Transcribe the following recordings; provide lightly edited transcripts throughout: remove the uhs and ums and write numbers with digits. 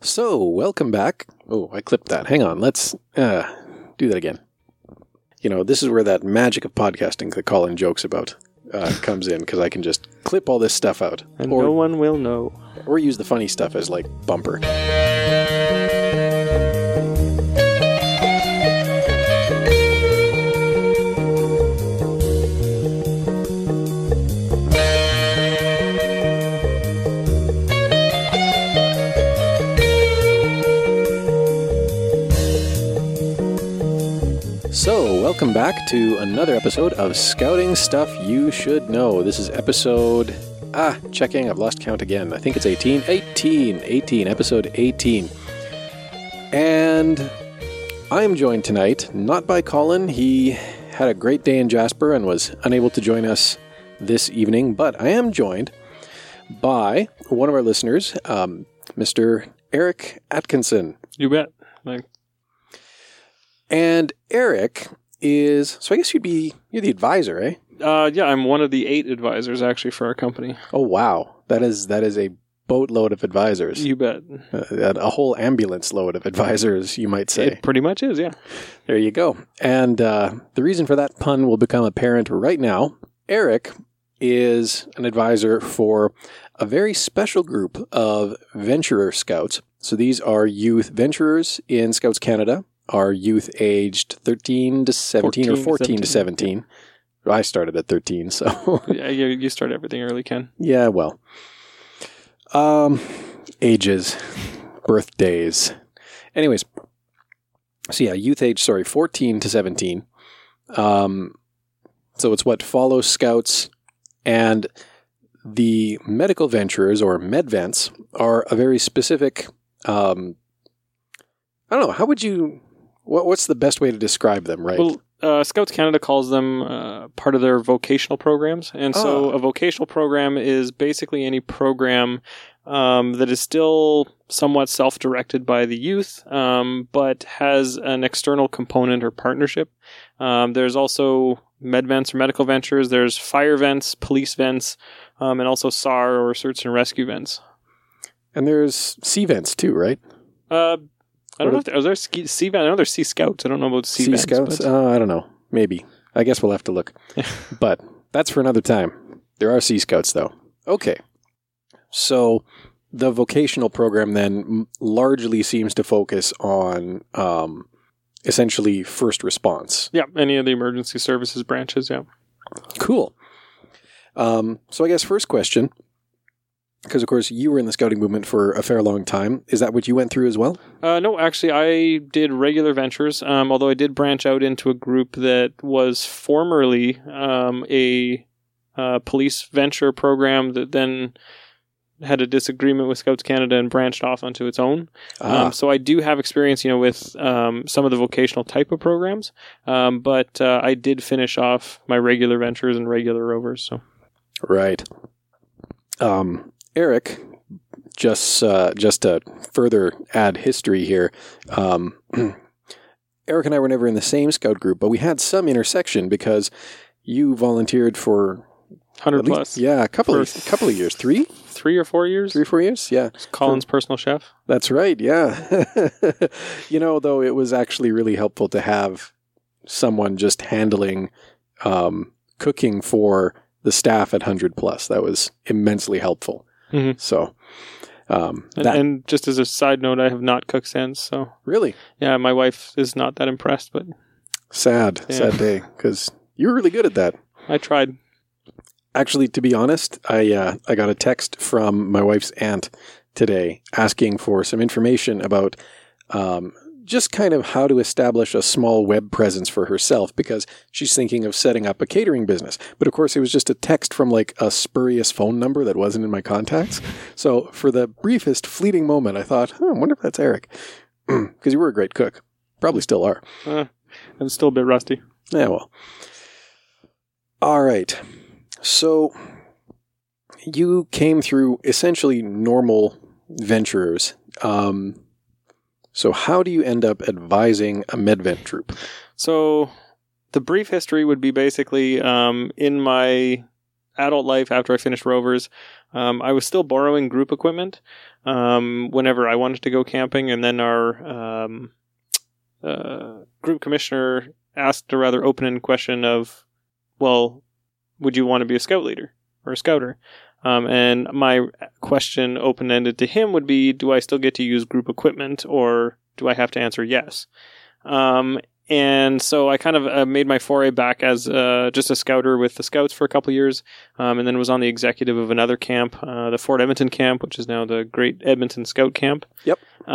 So, welcome back. Oh, I clipped that. Hang on. Let's do that again. You know, this is where that magic of podcasting that Colin jokes about comes in, because I can just clip all this stuff out. And no one will know. Or use the funny stuff as, like, bumper. So, welcome back to another episode of Scouting Stuff You Should Know. This is episode... checking, I've lost count again. I think it's 18. 18, episode 18. And I am joined tonight, not by Colin. He had a great day in Jasper and was unable to join us this evening, but I am joined by one of our listeners, Mr. Eric Atkinson. You bet. And Eric is, so I guess you're the advisor, eh? Yeah, I'm one of the 8 advisors actually for our company. Oh, wow. That is a boatload of advisors. You bet. A whole ambulance load of advisors, you might say. It pretty much is, yeah. There you go. And the reason for that pun will become apparent right now. Eric is an advisor for a very special group of venturer scouts. So these are youth venturers in Scouts Canada. Are youth aged 13 to 17 or 14 to 17. I started at 13, so... Yeah, you start everything early, Ken. Yeah, well. Ages. Birthdays. Anyways. So yeah, youth age, 14 to 17. So it's what follows scouts, and the medical venturers, or medvents, are a very specific... I don't know, how would you... What's the best way to describe them, right? Well, Scouts Canada calls them part of their vocational programs. And so a vocational program is basically any program that is still somewhat self-directed by the youth, but has an external component or partnership. There's also medvents or medical ventures. There's fire vents, police vents, and also SAR or search and rescue vents. And there's sea vents too, right? I don't know if there are sea vents. I know there's sea scouts. I don't know about sea vents. Sea scouts? I don't know. Maybe. I guess we'll have to look. But that's for another time. There are sea scouts, though. Okay. So the vocational program then largely seems to focus on essentially first response. Yeah, any of the emergency services branches, yeah. Cool. So I guess first question... Because, of course, you were in the scouting movement for a fair long time. Is that what you went through as well? No, actually, I did regular ventures, although I did branch out into a group that was formerly a police venture program that then had a disagreement with Scouts Canada and branched off onto its own. So I do have experience, with some of the vocational type of programs, but I did finish off my regular ventures and regular rovers. So, right. Eric, just to further add history here, Eric and I were never in the same scout group, but we had some intersection because you volunteered for 100 plus. Yeah, a couple of years. 3 or 4 years. 3 or 4 years, yeah. Colin's personal chef. That's right, yeah. Though it was actually really helpful to have someone just handling cooking for the staff at 100 plus. That was immensely helpful. Mm-hmm. So, and just as a side note, I have not cooked since. So really, yeah, my wife is not that impressed. But sad day, because you were really good at that. I tried. Actually, to be honest, I got a text from my wife's aunt today asking for some information about just kind of how to establish a small web presence for herself, because she's thinking of setting up a catering business. But of course, it was just a text from like a spurious phone number that wasn't in my contacts. So for the briefest fleeting moment, I thought, I wonder if that's Eric. Because you were a great cook. Probably still are. I'm still a bit rusty. Yeah, well. All right. So you came through essentially normal venturers. So how do you end up advising a medvent troop? So the brief history would be basically in my adult life after I finished Rovers, I was still borrowing group equipment whenever I wanted to go camping. And then our group commissioner asked a rather open-ended question of, well, would you want to be a scout leader or a scouter? And my question open-ended to him would be, do I still get to use group equipment, or do I have to answer yes? And so I kind of made my foray back as just a scouter with the Scouts for a couple of years, and then was on the executive of another camp, the Fort Edmonton camp, which is now the Great Edmonton Scout Camp. Yep.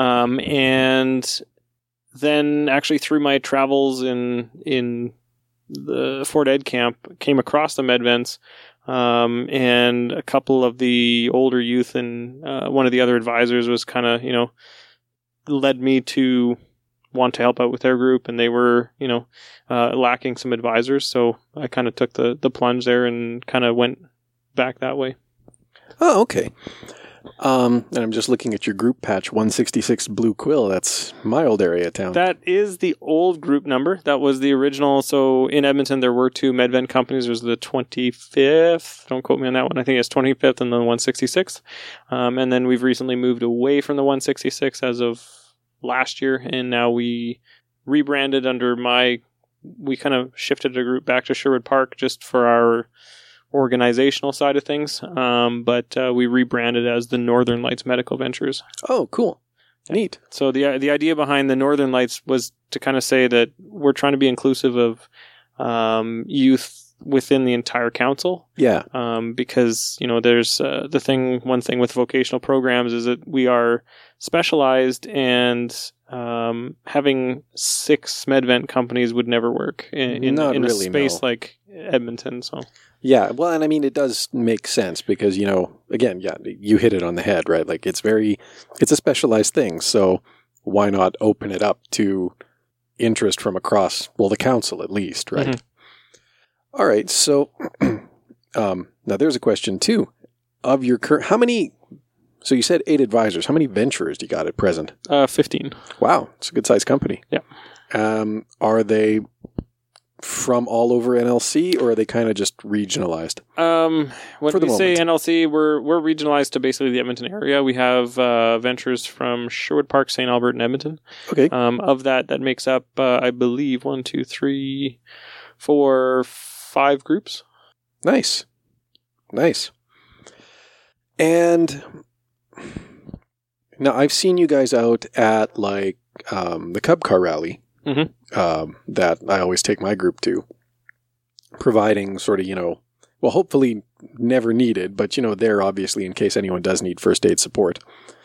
And then actually through my travels in the Fort Ed camp, came across the Medvents, and a couple of the older youth and one of the other advisors was kind of, led me to want to help out with their group, and they were, lacking some advisors. So I kind of took the plunge there and kind of went back that way. Oh, okay. And I'm just looking at your group patch, 166 Blue Quill. That's my old area of town. That is the old group number. That was the original. So in Edmonton, there were 2 Medvent companies. There's the 25th. Don't quote me on that one. I think it's 25th and the 166th. And then we've recently moved away from the 166 as of last year. And now we rebranded under we kind of shifted the group back to Sherwood Park just for our organizational side of things, but we rebranded as the Northern Lights Medical Ventures. Oh, cool. Neat. So the idea behind the Northern Lights was to kind of say that we're trying to be inclusive of youth within the entire council. Yeah. Because, there's one thing with vocational programs is that we are specialized, and having 6 Medvent companies would never work in a space like Edmonton. So. Yeah, well, and I mean, it does make sense because, again, you hit it on the head, right? Like, it's a specialized thing. So why not open it up to interest from across, the council at least, right? Mm-hmm. All right. So now there's a question too of your current, so you said 8 advisors. How many venturers do you got at present? 15. Wow. It's a good sized company. Yeah. Are they from all over NLC, or are they kind of just regionalized? When we say NLC, we're regionalized to basically the Edmonton area. We have ventures from Sherwood Park, St. Albert, and Edmonton. Okay. Of that makes up, I believe, 1, 2, 3, 4, 5 groups. Nice. And now I've seen you guys out at the Cub Car Rally. Mm-hmm. That I always take my group to, providing sort of, hopefully never needed, but, there obviously in case anyone does need first aid support.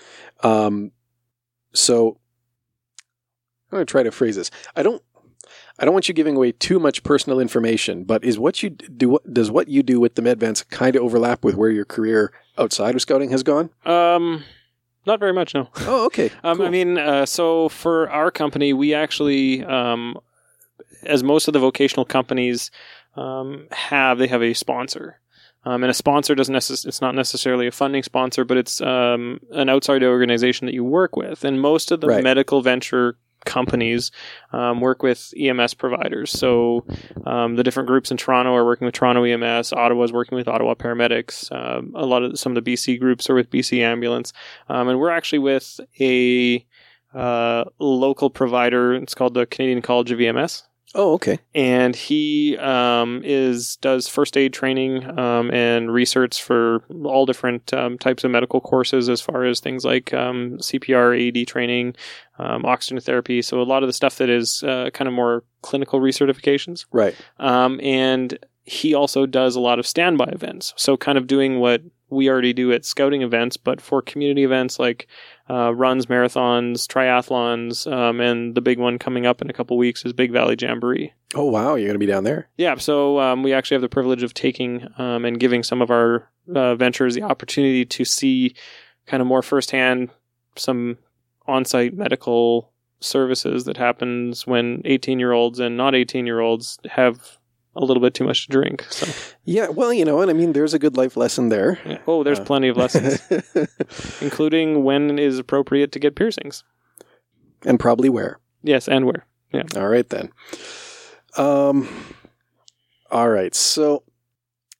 So I'm going to try to phrase this. I don't want you giving away too much personal information, but does what you do with the Medvents kind of overlap with where your career outside of scouting has gone? Not very much, no. Oh, okay. Cool. I mean, so for our company, we actually, as most of the vocational companies have a sponsor. And a sponsor it's not necessarily a funding sponsor, but it's an outside organization that you work with. And most of the medical venture companies work with EMS providers. So the different groups in Toronto are working with Toronto EMS. Ottawa is working with Ottawa Paramedics. Some of the BC groups are with BC Ambulance. And we're actually with a local provider. It's called the Canadian College of EMS. Oh, okay. And he does first aid training and research for all different types of medical courses, as far as things like CPR, AED training, oxygen therapy. So a lot of the stuff that is kind of more clinical recertifications. Right. And he also does a lot of standby events. So kind of doing what we already do at scouting events, but for community events like runs, marathons, triathlons, and the big one coming up in a couple weeks is Big Valley Jamboree. Oh, wow. You're going to be down there? Yeah. So we actually have the privilege of taking and giving some of our ventures the opportunity to see kind of more firsthand some on-site medical services that happens when 18-year-olds and not 18-year-olds have a little bit too much to drink. So. Yeah, well, and I mean, there's a good life lesson there. Yeah. Oh, there's plenty of lessons, including when it is appropriate to get piercings. And probably where. Yes, and where. Yeah. All right, then. All right, so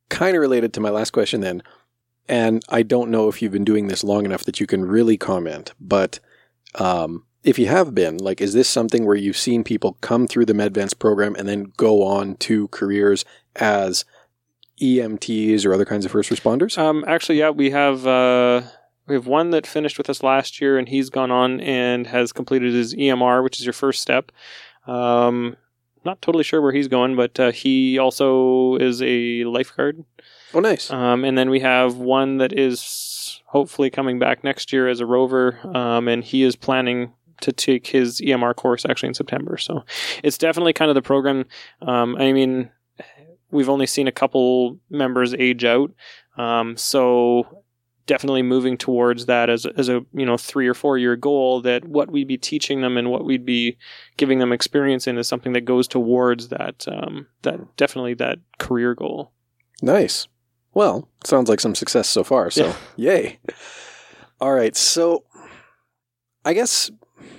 kind of related to my last question then, and I don't know if you've been doing this long enough that you can really comment, but if you have been, like, is this something where you've seen people come through the MedVents program and then go on to careers as EMTs or other kinds of first responders? Actually, yeah, we have one that finished with us last year, and he's gone on and has completed his EMR, which is your first step. Not totally sure where he's going, but he also is a lifeguard. Oh, nice. And then we have one that is hopefully coming back next year as a rover, and he is planning to take his EMR course actually in September. So it's definitely kind of the program. I mean, we've only seen a couple members age out, so definitely moving towards that as a 3 or 4 year goal, that what we'd be teaching them and what we'd be giving them experience in is something that goes towards that definitely that career goal. Nice. Well, sounds like some success so far, so yay. All right, so I guess,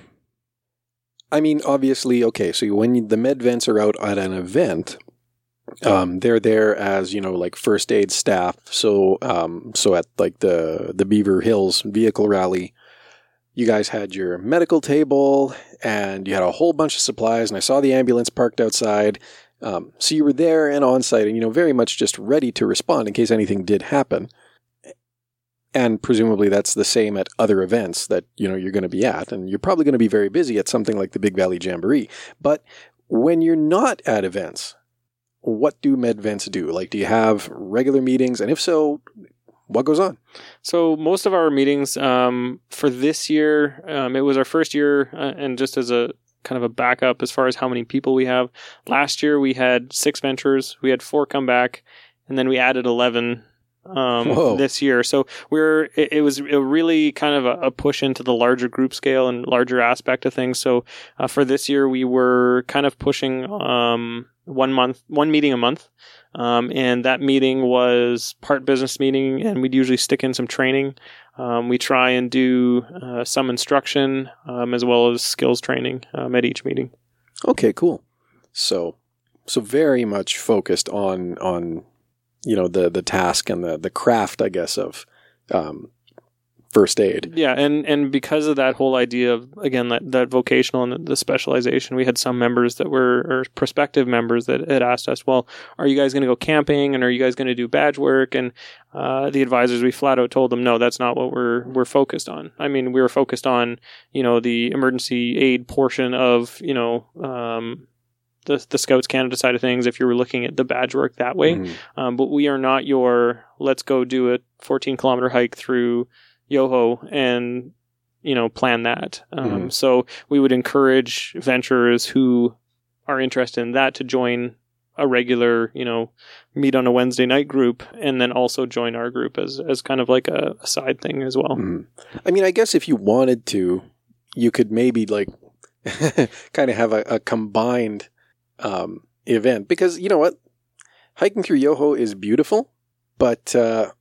I mean, obviously, okay, so when the MedVents are out at an event, they're there as, like first aid staff. So at like the Beaver Hills vehicle rally, you guys had your medical table and you had a whole bunch of supplies, and I saw the ambulance parked outside. So you were there and on site and, very much just ready to respond in case anything did happen. And presumably that's the same at other events that, you're going to be at. And you're probably going to be very busy at something like the Big Valley Jamboree. But when you're not at events, what do MedVents do? Like, do you have regular meetings? And if so, what goes on? So most of our meetings for this year, it was our first year, and just as a kind of a backup as far as how many people we have. Last year we had 6 ventures. We had 4 come back, and then we added 11 this year. So it was a really kind of a push into the larger group scale and larger aspect of things. So for this year we were kind of pushing one meeting a month. And that meeting was part business meeting, and we'd usually stick in some training. We try and do some instruction as well as skills training at each meeting. Okay, cool. So very much focused on the task and the craft, I guess, of first aid. Yeah, and because of that whole idea of, again, that vocational and the specialization, we had some members that were, or prospective members that had asked us, well, are you guys going to go camping, and are you guys going to do badge work? And the advisors, we flat out told them, no, that's not what we're focused on. I mean, we were focused on, the emergency aid portion of, the Scouts Canada side of things, if you were looking at the badge work that way. Mm-hmm. But we are not your, let's go do a 14-kilometer hike through Yoho and, plan that. Mm-hmm. So we would encourage venturers who are interested in that to join a regular, meet on a Wednesday night group, and then also join our group as kind of like a side thing as well. Mm-hmm. I mean, I guess if you wanted to, you could maybe like kind of have a combined event, because you know what? Hiking through Yoho is beautiful, but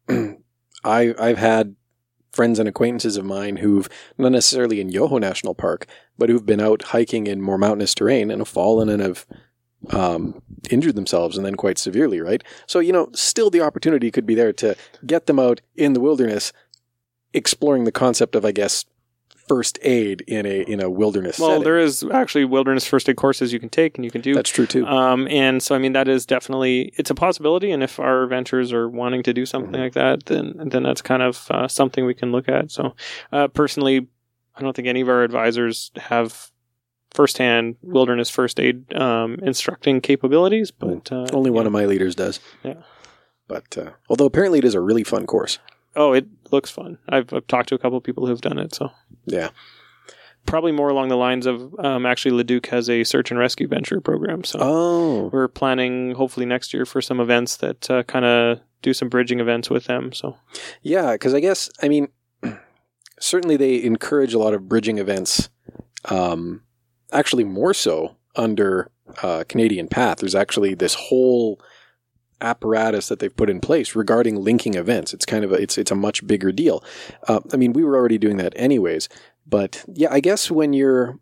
I've had friends and acquaintances of mine who've, not necessarily in Yoho National Park, but who've been out hiking in more mountainous terrain and have fallen and have injured themselves, and then quite severely, right? So, still the opportunity could be there to get them out in the wilderness, exploring the concept of, I guess, first aid in a wilderness setting. There is actually wilderness first aid courses you can take and you can do. That's true too. And so, I mean, that is definitely, it's a possibility. And if our ventures are wanting to do something like that, then that's kind of something we can look at. So personally, I don't think any of our advisors have firsthand wilderness first aid instructing capabilities, but only one of my leaders does. Yeah. But although apparently it is a really fun course. Oh, it looks fun. I've talked to a couple of people who've done it. So yeah, probably more along the lines of actually Leduc has a search and rescue venture program. So we're planning hopefully next year for some events that kind of do some bridging events with them. So yeah, because I guess, I mean, certainly they encourage a lot of bridging events. Actually, more so under Canadian Path. There's actually this whole apparatus that they've put in place regarding linking events. It's kind of it's a much bigger deal. I mean, we were already doing that anyways, but yeah, I guess when you're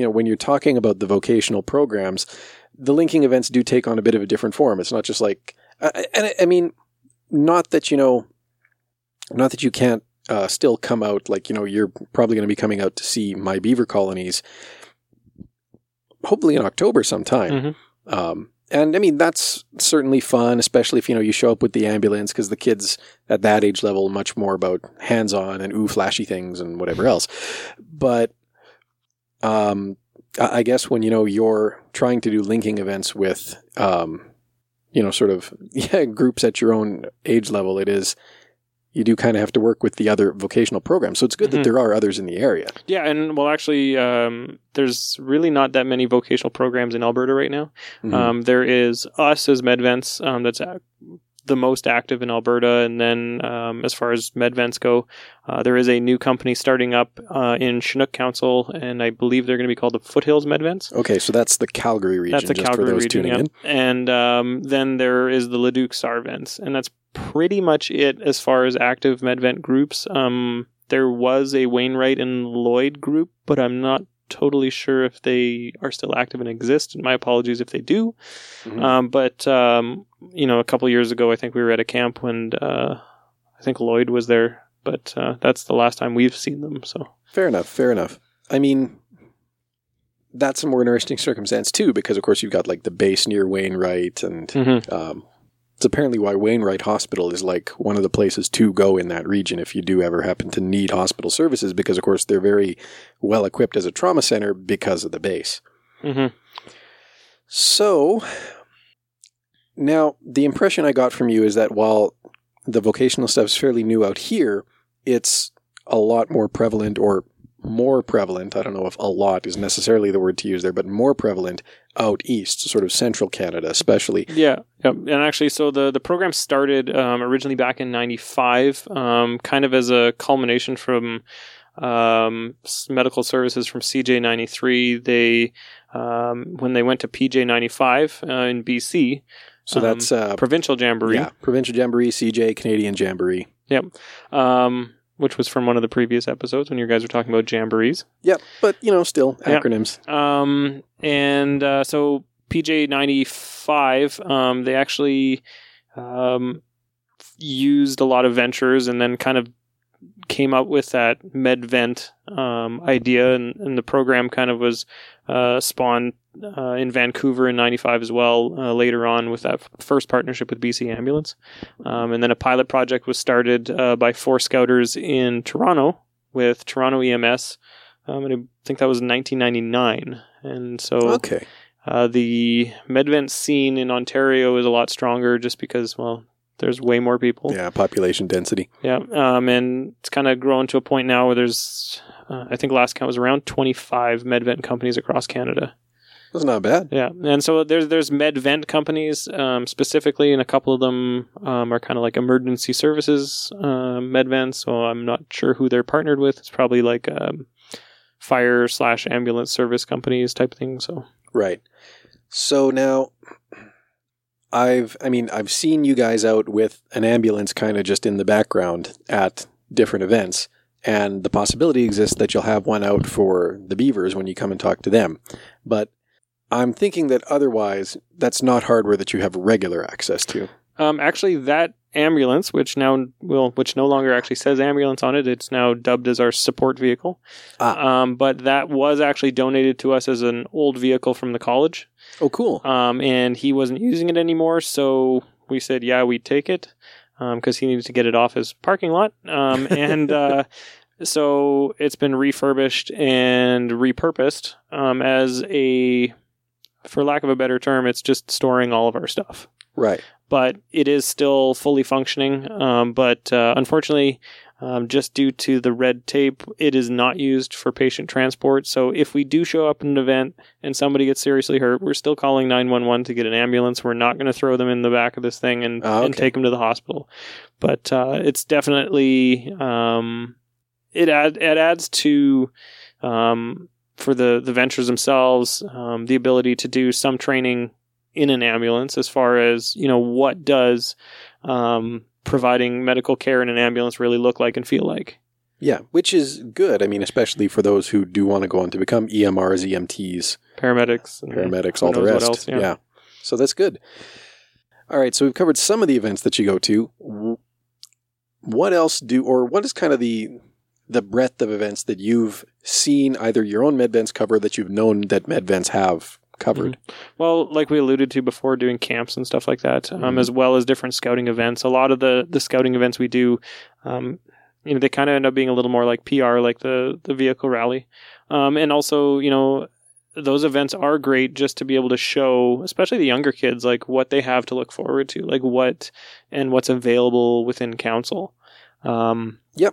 talking about the vocational programs, the linking events do take on a bit of a different form. It's not just like And I mean, not that you can't still come out, like, you're probably going to be coming out to see my beaver colonies, hopefully in October sometime. Mm-hmm. And I mean, that's certainly fun, especially if, you show up with the ambulance, because the kids at that age level, much more about hands-on and flashy things and whatever else. But I guess when, you're trying to do linking events with, groups at your own age level, you do kind of have to work with the other vocational programs. So it's good that there are others in the area. Yeah, and well, actually, there's really not that many vocational programs in Alberta right now. Mm-hmm. There is us as MedVents, that's the most active in Alberta. And then as far as MedVents go, there is a new company starting up in Chinook Council, and I believe they're going to be called the Foothills MedVents. Okay, so that's the Calgary region. That's the Calgary region, tuning in. And then there is the Leduc SAR-Vents, and that's pretty much it as far as active MedVent groups. There was a Wainwright and Lloyd group, but I'm not totally sure if they are still active and exist. And my apologies if they do. Mm-hmm. But a couple of years ago, I think we were at a camp when I think Lloyd was there, but that's the last time we've seen them. So fair enough. I mean, that's a more interesting circumstance too, because of course you've got like the base near Wainwright, and it's apparently why Wainwright Hospital is like one of the places to go in that region if you do ever happen to need hospital services, because of course they're very well equipped as a trauma center because of the base. Mm-hmm. So now the impression I got from you is that while the vocational stuff is fairly new out here, it's a lot more prevalent, or more prevalent, I don't know if a lot is necessarily the word to use there, but more prevalent out east, sort of central Canada especially. Yeah. And actually, so the program started originally back in 95, kind of as a culmination from medical services from CJ93. They, when they went to PJ95 in BC, so that's Provincial Jamboree. Yeah, Provincial Jamboree, CJ, Canadian Jamboree. Yep. Which was from one of the previous episodes when you guys were talking about jamborees. Yep, but, still acronyms. Yep. So PJ95, they actually used a lot of ventures and then kind of came up with that MedVent idea, and the program kind of was spawned in Vancouver in 95 as well, later on with that first partnership with BC Ambulance. And then a pilot project was started by 4 scouters in Toronto with Toronto EMS, and I think that was 1999. And so okay. The MedVent scene in Ontario is a lot stronger just because, well, there's way more people. Yeah, population density. Yeah, and it's kind of grown to a point now where there's, I think last count was around 25 MedVent companies across Canada. That's not bad. Yeah, and so there's MedVent companies specifically, and a couple of them are kind of like emergency services MedVent, so I'm not sure who they're partnered with. It's probably like fire/ambulance service companies type thing. So right. So now, I've seen you guys out with an ambulance kind of just in the background at different events, and the possibility exists that you'll have one out for the beavers when you come and talk to them. But I'm thinking that otherwise, that's not hardware that you have regular access to. Actually, that ambulance, which no longer actually says ambulance on it, it's now dubbed as our support vehicle. But that was actually donated to us as an old vehicle from the college. Oh, cool. And he wasn't using it anymore, so we said, yeah, we'd take it, because he needed to get it off his parking lot. So it's been refurbished and repurposed as a, for lack of a better term, it's just storing all of our stuff. Right. But it is still fully functioning. But unfortunately, just due to the red tape, it is not used for patient transport. So if we do show up at an event and somebody gets seriously hurt, we're still calling 911 to get an ambulance. We're not going to throw them in the back of this thing and take them to the hospital. But it's definitely, it adds to, for the ventures themselves, the ability to do some training in an ambulance as far as, what does providing medical care in an ambulance really look like and feel like. Yeah, which is good. I mean, especially for those who do want to go on to become EMRs, EMTs. Paramedics, all the rest. Else, yeah. So that's good. All right, so we've covered some of the events that you go to. What else what is kind of the breadth of events that you've seen either your own MedVents cover that you've known that MedVents have covered? Mm-hmm. Well, like we alluded to before, doing camps and stuff like that, as well as different scouting events. A lot of the scouting events we do, they kind of end up being a little more like PR, like the vehicle rally. And also, those events are great just to be able to show, especially the younger kids, like what they have to look forward to, like what's available within council. Yep.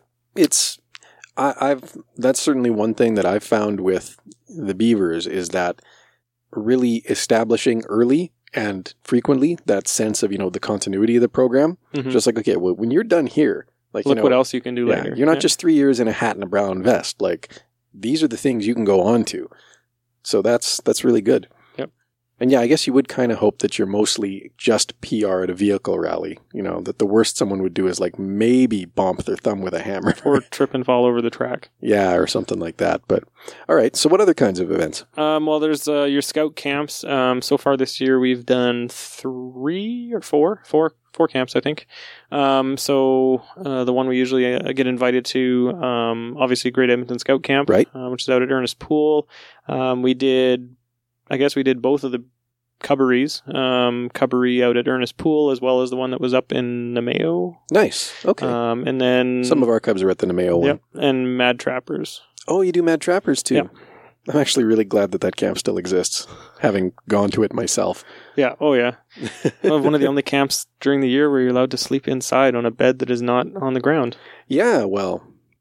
That's certainly one thing that I've found with the Beavers is that really establishing early and frequently that sense of, the continuity of the program. Mm-hmm. Just like, okay, well, when you're done here, like, look what else you can do later. You're not just 3 years in a hat and a brown vest. Like, these are the things you can go on to. So that's really good. Yep. And yeah, I guess you would kind of hope that you're mostly just PR at a vehicle rally. That the worst someone would do is like maybe bump their thumb with a hammer. Or trip and fall over the track. Yeah, or something like that. But all right, so what other kinds of events? Well, there's your scout camps. So far this year we've done 3 or 4 camps, I think. So the one we usually get invited to, obviously Great Edmonton Scout Camp, right, which is out at Ernest Pool. We did both of the cubberies, cubbery out at Ernest Pool, as well as the one that was up in Namao. Nice. Okay. And then some of our cubs are at the Namao one. Yep. And Mad Trappers. Oh, you do Mad Trappers too. Yep. I'm actually really glad that camp still exists, having gone to it myself. Yeah. Oh, yeah. One of the only camps during the year where you're allowed to sleep inside on a bed that is not on the ground. Yeah, well.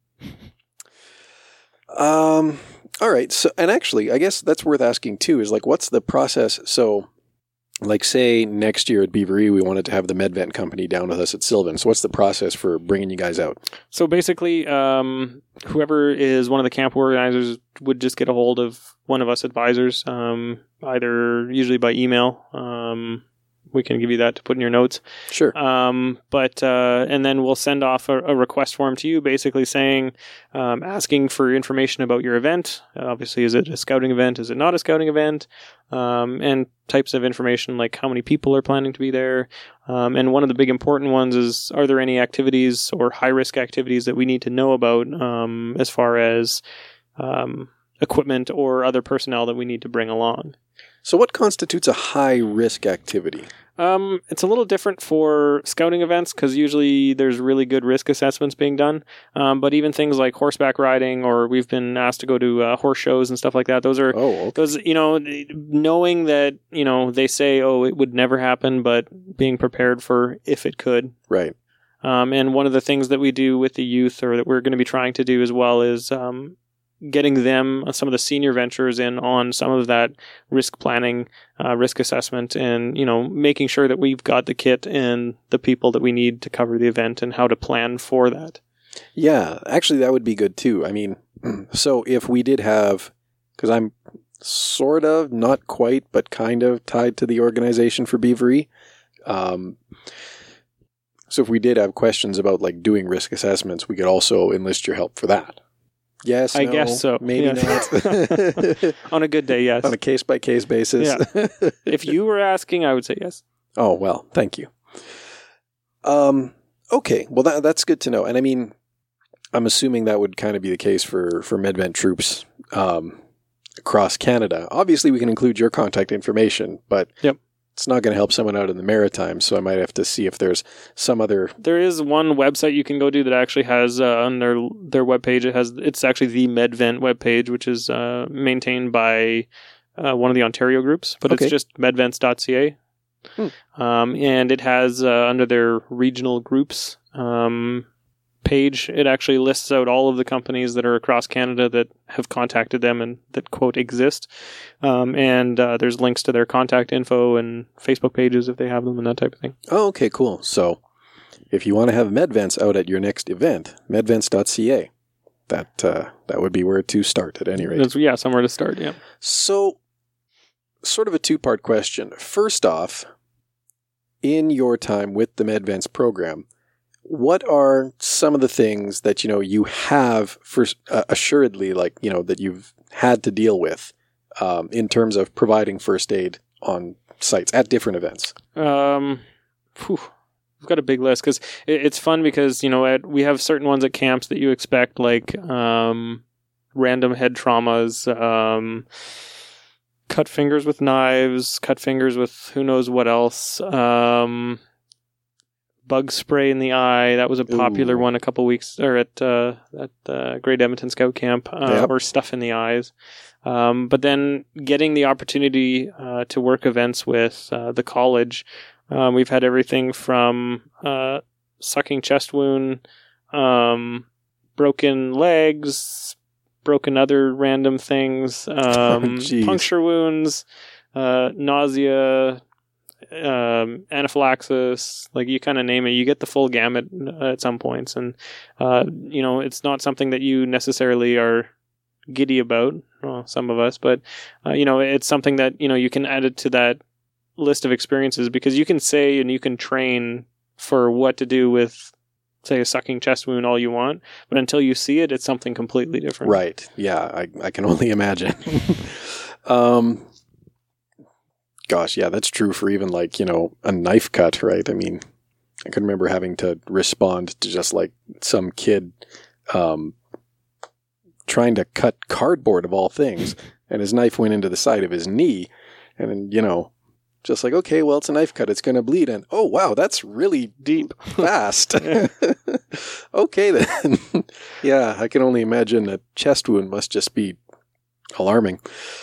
All right. So, and actually, I guess that's worth asking too, is like, what's the process? So, like, say next year at Beavery, we wanted to have the MedVent company down with us at Sylvan. So what's the process for bringing you guys out? So basically, whoever is one of the camp organizers would just get a hold of one of us advisors, either usually by email. We can give you that to put in your notes. Sure. And then we'll send off a request form to you, basically saying, asking for information about your event. Obviously, is it a scouting event? Is it not a scouting event? And types of information like how many people are planning to be there. And one of the big important ones is, are there any activities or high-risk activities that we need to know about as far as equipment or other personnel that we need to bring along? So what constitutes a high-risk activity? It's a little different for scouting events because usually there's really good risk assessments being done. But even things like horseback riding, or we've been asked to go to horse shows and stuff like that. Those are those, knowing that, they say, it would never happen, but being prepared for if it could. Right. And one of the things that we do with the youth, or that we're going to be trying to do as well, is getting them, some of the senior ventures, in on some of that risk planning, risk assessment, and, making sure that we've got the kit and the people that we need to cover the event and how to plan for that. Yeah, actually that would be good too. I mean, so if we did have, because I'm sort of, not quite, but kind of tied to the organization for Beavery. So if we did have questions about like doing risk assessments, we could also enlist your help for that. Yes, I guess so. Maybe not. On a good day, yes. On a case-by-case basis. Yeah. If you were asking, I would say yes. Oh, well, thank you. Okay, well, that's good to know. And I mean, I'm assuming that would kind of be the case for MedVent troops across Canada. Obviously, we can include your contact information, but yep. It's not going to help someone out in the Maritimes, so I might have to see if there's some other... There is one website you can go to that actually has on their webpage, it's actually the MedVent webpage, which is maintained by one of the Ontario groups, but It's just medvents.ca. And it has under their regional groups page, it actually lists out all of the companies that are across Canada that have contacted them and that, quote, exist. And there's links to their contact info and Facebook pages if they have them and that type of thing. Oh, okay, cool. So if you want to have MedVents out at your next event, medvents.ca, that would be where to start at any rate. Yeah, somewhere to start, yeah. So, sort of a two-part question. First off, in your time with the MedVents program, what are some of the things that, you have assuredly, like, that you've had to deal with in terms of providing first aid on sites at different events? we've got a big list because it's fun because, we have certain ones at camps that you expect, like random head traumas, cut fingers with knives, cut fingers with who knows what else, bug spray in the eye. That was a popular one a couple weeks or at Great Edmonton Scout Camp, or stuff in the eyes. But then getting the opportunity to work events with the college, we've had everything from sucking chest wound, broken legs, broken other random things, puncture wounds, nausea, anaphylaxis, like you kind of name it, you get the full gamut at some points. And, it's not something that you necessarily are giddy about, well, some of us, but, it's something that, you can add it to that list of experiences because you can say and you can train for what to do with, say, a sucking chest wound all you want, but until you see it, it's something completely different. Right. Yeah, I can only imagine. Gosh, yeah, that's true for even like, a knife cut, right? I mean, I can remember having to respond to just like some kid trying to cut cardboard of all things, and his knife went into the side of his knee, and then, just like, okay, well, it's a knife cut, it's going to bleed, and oh, wow, that's really deep, fast. Okay, then. Yeah, I can only imagine a chest wound must just be alarming.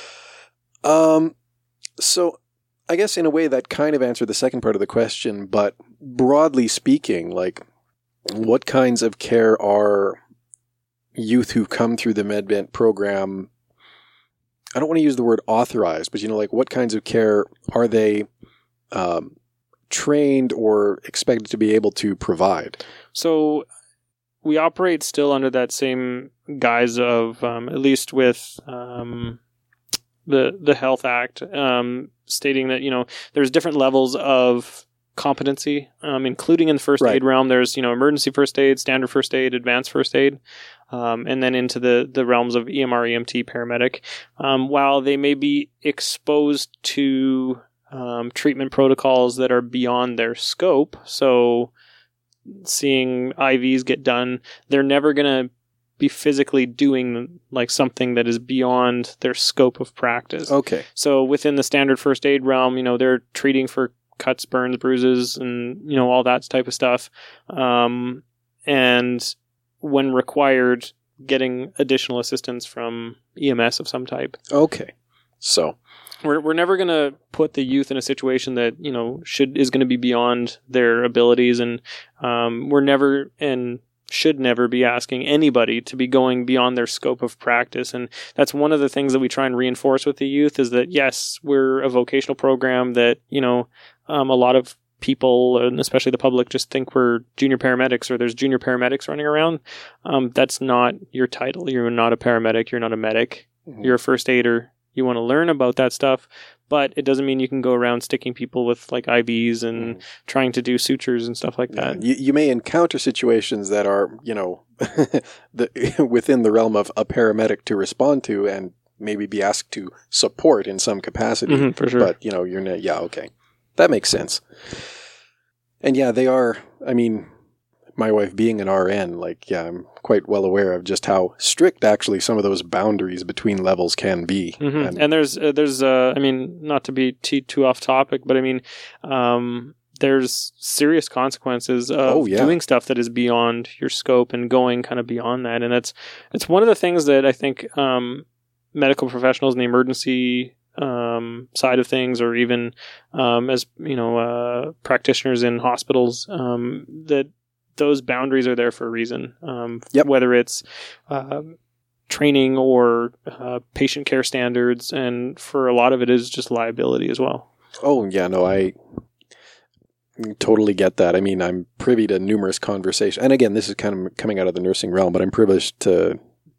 So I guess in a way that kind of answered the second part of the question, but broadly speaking, like, what kinds of care are youth who come through the MedVent program, I don't want to use the word authorized, but like what kinds of care are they trained or expected to be able to provide? So we operate still under that same guise of, at least with the Health Act, stating that, there's different levels of competency, including in the first aid realm. There's, emergency first aid, standard first aid, advanced first aid, and then into the realms of EMR, EMT, paramedic. While they may be exposed to treatment protocols that are beyond their scope, so seeing IVs get done, they're never going to be physically doing like something that is beyond their scope of practice. Okay. So within the standard first aid realm, they're treating for cuts, burns, bruises, and, all that type of stuff. And when required, getting additional assistance from EMS of some type. Okay. So we're never going to put the youth in a situation that, is going to be beyond their abilities. And we're never and should never be asking anybody to be going beyond their scope of practice. And that's one of the things that we try and reinforce with the youth is that, yes, we're a vocational program that, a lot of people, and especially the public, just think we're junior paramedics or there's junior paramedics running around. That's not your title. You're not a paramedic. You're not a medic. Mm-hmm. You're a first aider. You want to learn about that stuff, but it doesn't mean you can go around sticking people with like IVs and trying to do sutures and stuff like that. You may encounter situations that are, within the realm of a paramedic to respond to and maybe be asked to support in some capacity. Mm-hmm, for sure. But, you're not, okay. That makes sense. And yeah, they are, my wife being an RN, I'm quite well aware of just how strict actually some of those boundaries between levels can be. Mm-hmm. And there's not to be too off topic, but there's serious consequences of doing stuff that is beyond your scope and going kind of beyond that. And it's one of the things that I think medical professionals in the emergency side of things, or even as practitioners in hospitals, that those boundaries are there for a reason. Whether it's training or patient care standards, and for a lot of it is just liability as well. Oh yeah, no, I totally get that. I'm privy to numerous conversations, and again, this is kind of coming out of the nursing realm, but I'm privy to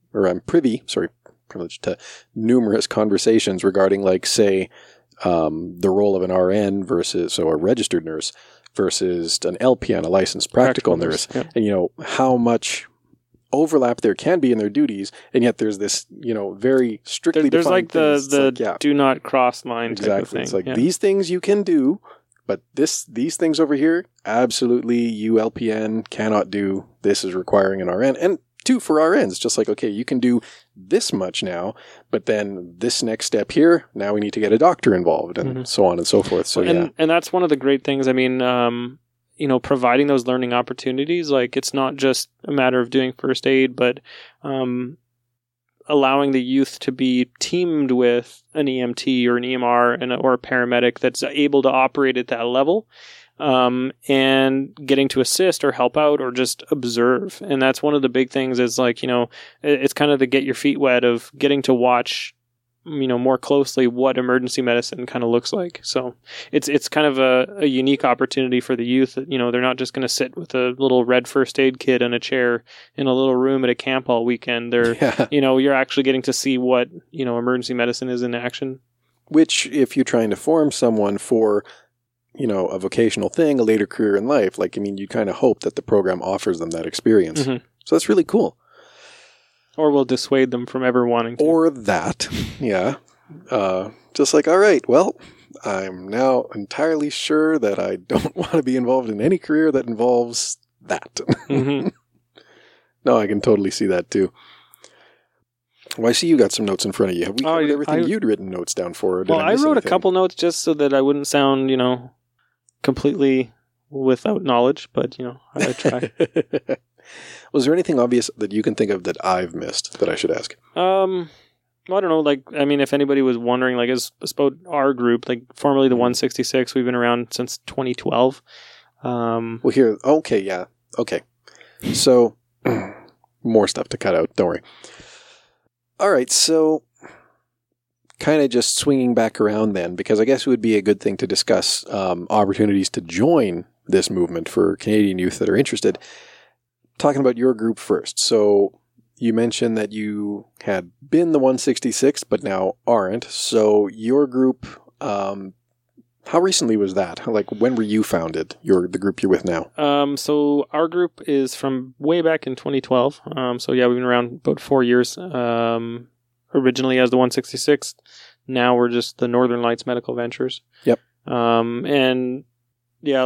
numerous conversations regarding, say, the role of an RN versus, a registered nurse versus an LPN, a licensed practical nurse, and, how much overlap there can be in their duties, and yet there's this, very strictly there's defined the do not cross line type of thing. It's these things you can do, But these things over here, absolutely, ULPN cannot do. This is requiring an RN. And two, for RNs, it's just like, okay, you can do this much now, but then this next step here, now we need to get a doctor involved, and so on and so forth. So, and that's one of the great things. I mean, providing those learning opportunities, like it's not just a matter of doing first aid, but allowing the youth to be teamed with an EMT or an EMR or a paramedic that's able to operate at that level, and getting to assist or help out or just observe. And that's one of the big things is like, it's kind of the get your feet wet of getting to watch, more closely what emergency medicine kind of looks like. So it's kind of a unique opportunity for the youth. They're not just going to sit with a little red first aid kit in a chair in a little room at a camp all weekend. They're, you're actually getting to see what, emergency medicine is in action. Which, if you're trying to form someone for, a vocational thing, a later career in life, you kind of hope that the program offers them that experience. So that's really cool. Or will dissuade them from ever wanting to. Or that, yeah. Just like, all right, well, I'm now entirely sure that I don't want to be involved in any career that involves that. No, I can totally see that too. Well, I see you got some notes in front of you. Have we covered everything you'd written notes down for? Well, I wrote a couple notes just so that I wouldn't sound, completely without knowledge, but, I try. Was there anything obvious that you can think of that I've missed that I should ask? Well, I don't know. If anybody was wondering, it's about our group, formerly the 166, we've been around since 2012. Well, here, okay, yeah, okay. So, more stuff to cut out, don't worry. All right, so kind of just swinging back around then, because I guess it would be a good thing to discuss opportunities to join this movement for Canadian youth that are interested. Talking about your group first. So you mentioned that you had been the 166, but now aren't. So your group, how recently was that? When were you founded, the group you're with now? So our group is from way back in 2012. So yeah, we've been around about 4 years. Originally as the 166. Now we're just the Northern Lights Medical Ventures. Yep. And yeah,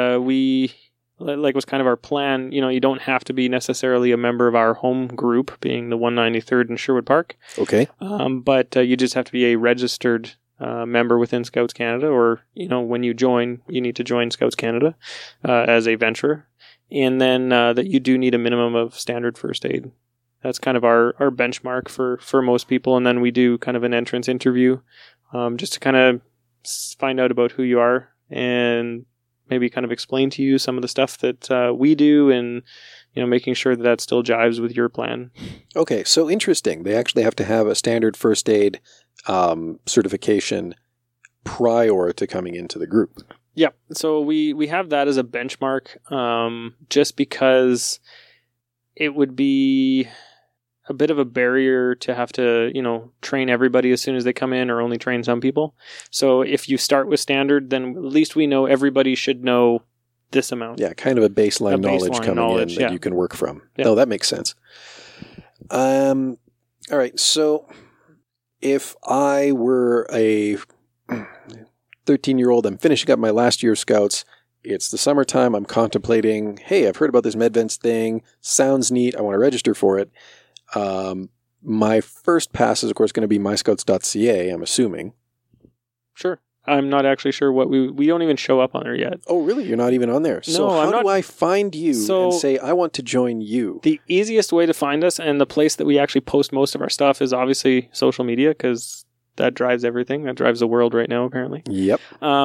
was kind of our plan. You don't have to be necessarily a member of our home group, being the 193rd in Sherwood Park. Okay. But you just have to be a registered member within Scouts Canada, or, when you join, you need to join Scouts Canada as a venturer. And then that you do need a minimum of standard first aid. That's kind of our benchmark for most people. And then we do kind of an entrance interview just to kind of find out about who you are and maybe kind of explain to you some of the stuff that we do, and making sure that still jives with your plan. Okay, so interesting. They actually have to have a standard first aid certification prior to coming into the group. Yeah, so we have that as a benchmark, just because it would be a bit of a barrier to have to, train everybody as soon as they come in, or only train some people. So if you start with standard, then at least we know everybody should know this amount. Yeah, kind of a baseline knowledge coming in that you can work from. Yeah. No, that makes sense. All right, so if I were a 13-year-old, I'm finishing up my last year of Scouts, it's the summertime, I'm contemplating, hey, I've heard about this MedVents thing, sounds neat, I want to register for it. My first pass is, of course, going to be myscouts.ca, I'm assuming. Sure. I'm not actually sure what we don't even show up on there yet. Oh, really? You're not even on there? So how do I find you and say, I want to join you? The easiest way to find us, and the place that we actually post most of our stuff, is obviously social media, because that drives everything. That drives the world right now, apparently. Yep.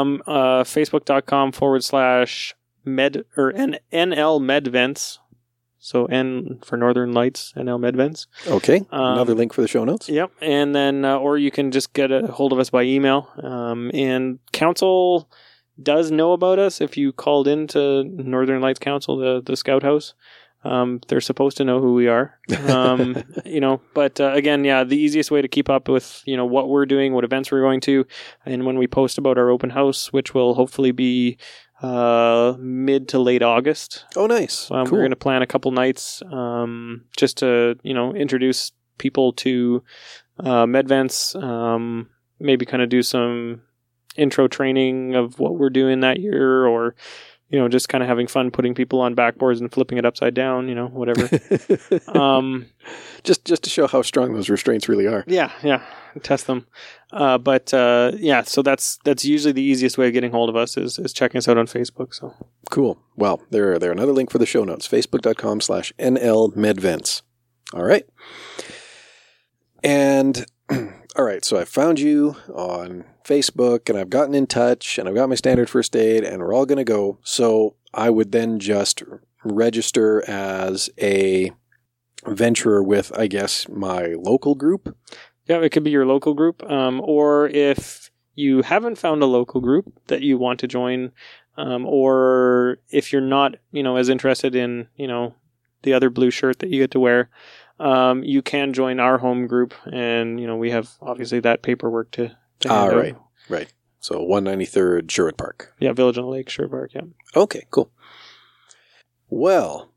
Facebook.com/med or NL MedVents. So N for Northern Lights, NL MedVents. Okay. Another link for the show notes. Yep. And then, or you can just get a hold of us by email. And Council does know about us. If you called into Northern Lights Council, the Scout House, they're supposed to know who we are. But again, yeah, the easiest way to keep up with, what we're doing, what events we're going to, and when we post about our open house, which will hopefully be mid to late August. Oh, nice. Cool. We're going to plan a couple nights just to, introduce people to MedVents, maybe kind of do some intro training of what we're doing that year, or just kind of having fun putting people on backboards and flipping it upside down, whatever. Just to show how strong those restraints really are. Yeah, test them. So that's usually the easiest way of getting hold of us is checking us out on Facebook. So cool. Well, there another link for the show notes, facebook.com/NLMedVents. All right. And all right, so I found you on Facebook, and I've gotten in touch, and I've got my standard first aid, and we're all going to go. So I would then just register as a venturer with, I guess, my local group. Yeah, it could be your local group, or if you haven't found a local group that you want to join, or if you're not, as interested in, the other blue shirt that you get to wear, you can join our home group, and we have obviously that paperwork to hand out. Right. So 193rd Sherwood Park. Yeah, Village on the Lake, Sherwood Park. Yeah. Okay, cool. Well,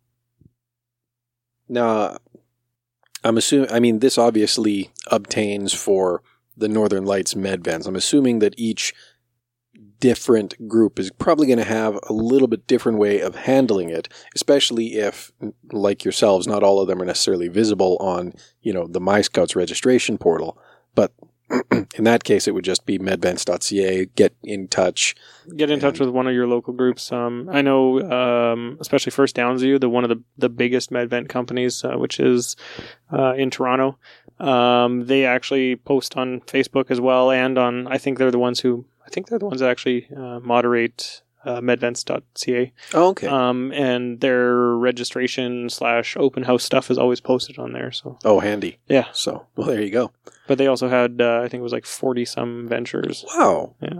now I'm assuming. This obviously obtains for the Northern Lights MedVents. I'm assuming that each different group is probably going to have a little bit different way of handling it, especially if, like yourselves, not all of them are necessarily visible on, the MyScouts registration portal. But in that case, it would just be medvents.ca, get in touch. Get in touch with one of your local groups. I know, especially First Downsview, one of the biggest MedVent companies, which is in Toronto. They actually post on Facebook as well, and I think they're the ones that actually moderate medvents.ca. Oh, okay. And their registration / open house stuff is always posted on there. So. Oh, handy. Yeah. So, well, there you go. But they also had, I think it was like 40 some ventures. Wow. Yeah.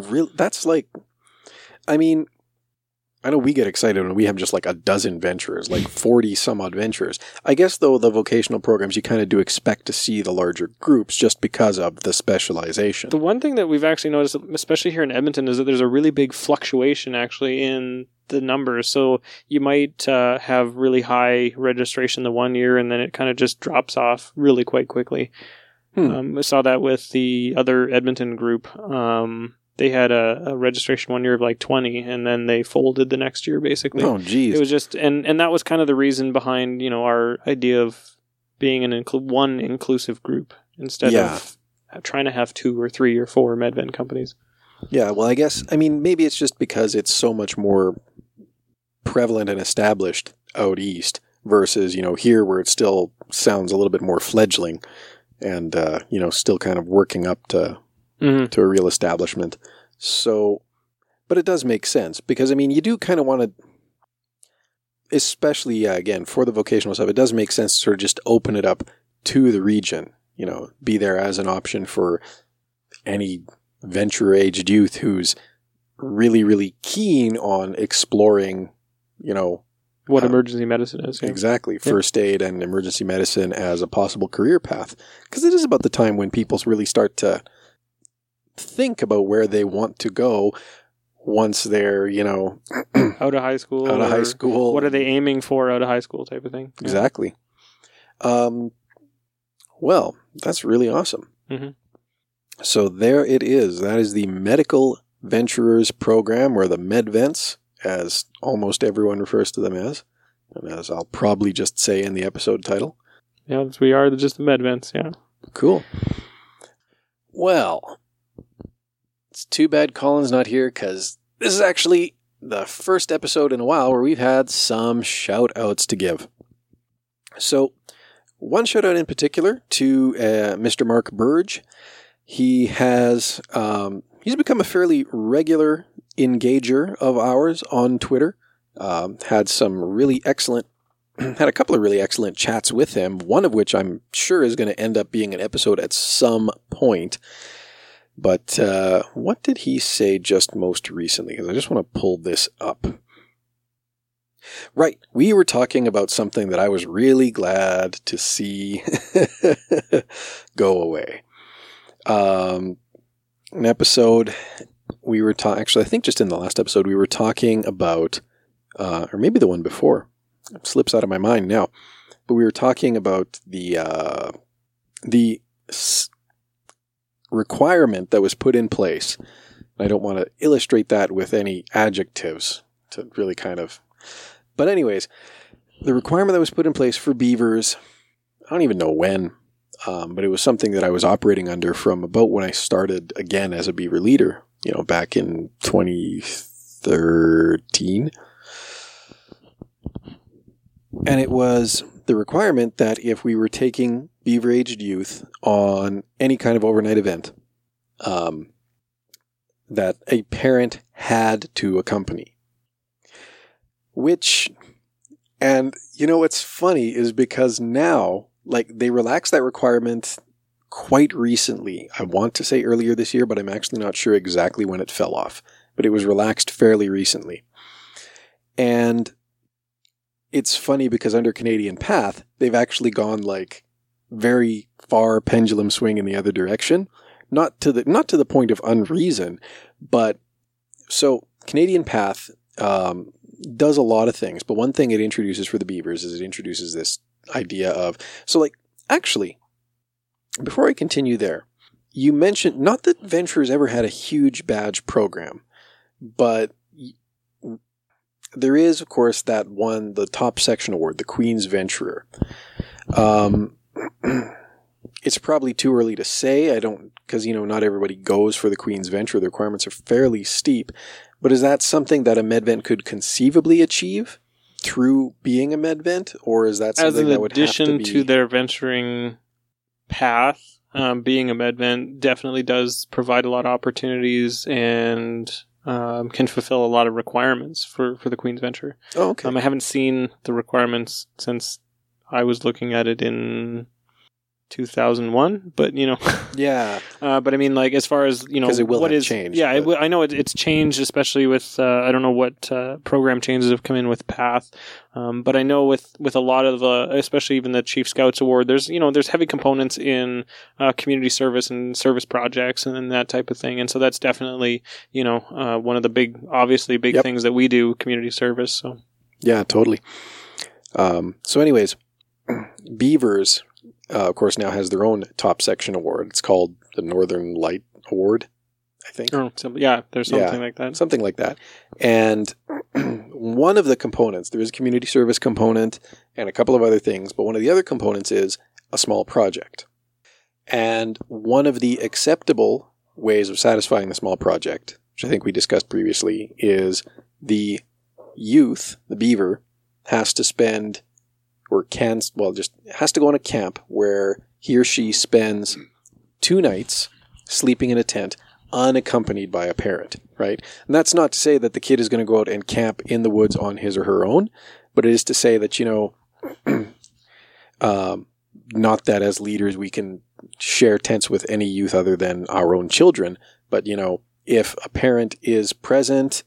I know we get excited when we have just like a dozen ventures, like 40 some odd ventures. I guess though the vocational programs, you kind of do expect to see the larger groups just because of the specialization. The one thing that we've actually noticed, especially here in Edmonton, is that there's a really big fluctuation actually in the numbers. So you might have really high registration the one year, and then it kind of just drops off really quite quickly. We saw that with the other Edmonton group. They had a registration one year of like 20, and then they folded the next year, basically. Oh, geez. It was just, and that was kind of the reason behind, our idea of being one inclusive group instead of trying to have 2 or 3 or 4 MedVent companies. Yeah, well, I guess, maybe it's just because it's so much more prevalent and established out east versus, here where it still sounds a little bit more fledgling and, still kind of working up to a real establishment. So, but it does make sense because, you do kind of want to, especially, again, for the vocational stuff, it does make sense to sort of just open it up to the region, be there as an option for any venture-aged youth who's really, really keen on exploring, what emergency medicine is. Yeah. Exactly. First aid and emergency medicine as a possible career path. Because it is about the time when people really start to think about where they want to go once they're, out of high school. What are they aiming for out of high school type of thing. Exactly. Well, that's really awesome. Mm-hmm. So there it is. That is the Medical Venturers Program, or the MedVents, as almost everyone refers to them as, and as I'll probably just say in the episode title. Yeah, we are just the MedVents, yeah. Cool. Well, it's too bad Colin's not here, because this is actually the first episode in a while where we've had some shout-outs to give. So, one shout-out in particular to Mr. Mark Burge. He has he's become a fairly regular engager of ours on Twitter. Had a couple of really excellent chats with him, one of which I'm sure is going to end up being an episode at some point. But what did he say just most recently? Because I just want to pull this up. Right, we were talking about something that I was really glad to see go away. An episode we were actually, I think just in the last episode, we were talking about, or maybe the one before, it slips out of my mind now, but we were talking about the requirement that was put in place And I don't want to illustrate that with any adjectives to really kind of... But anyways, the requirement that was put in place for beavers, I don't even know when, but it was something that I was operating under from about when I started again as a beaver leader, back in 2013. And it was the requirement that if we were taking beaver-aged youth on any kind of overnight event, that a parent had to accompany. Which, and what's funny is because now, they relaxed that requirement quite recently. I want to say earlier this year, but I'm actually not sure exactly when it fell off. But it was relaxed fairly recently. And it's funny because under Canadian Path, they've actually gone very far pendulum swing in the other direction. Not to the point of unreason, but so Canadian Path does a lot of things. But one thing it introduces for the beavers is it introduces this idea of, actually, before I continue there, you mentioned, not that Venturers ever had a huge badge program, but there is, of course, that one, the top section award, the Queen's Venturer. It's probably too early to say. Because, not everybody goes for the Queen's Venturer. The requirements are fairly steep. But is that something that a medvent could conceivably achieve through being a medvent? Or is that something that would have to be... As an addition to their venturing path, being a medvent definitely does provide a lot of opportunities and can fulfill a lot of requirements for the Queen's Venture. Oh, okay. I haven't seen the requirements since I was looking at it in 2001, but yeah. But I mean, as far as because it will have changed. Yeah, I know it's changed, especially with I don't know what program changes have come in with Path, but I know with a lot of especially even the Chief Scouts Award, there's heavy components in community service and service projects and that type of thing, and so that's definitely one of the big Yep. things that we do, community service. So yeah, totally. So anyways, Beavers. Of course, now has their own top section award. It's called the Northern Light Award, I think. Oh, there's something like that. Something like that. And one of the components, there is a community service component and a couple of other things, but one of the other components is a small project. And one of the acceptable ways of satisfying the small project, which I think we discussed previously, is the youth, the beaver, has to spend... has to go on a camp where he or she spends 2 nights sleeping in a tent unaccompanied by a parent, right? And that's not to say that the kid is going to go out and camp in the woods on his or her own, but it is to say that, not that as leaders we can share tents with any youth other than our own children, but, if a parent is present,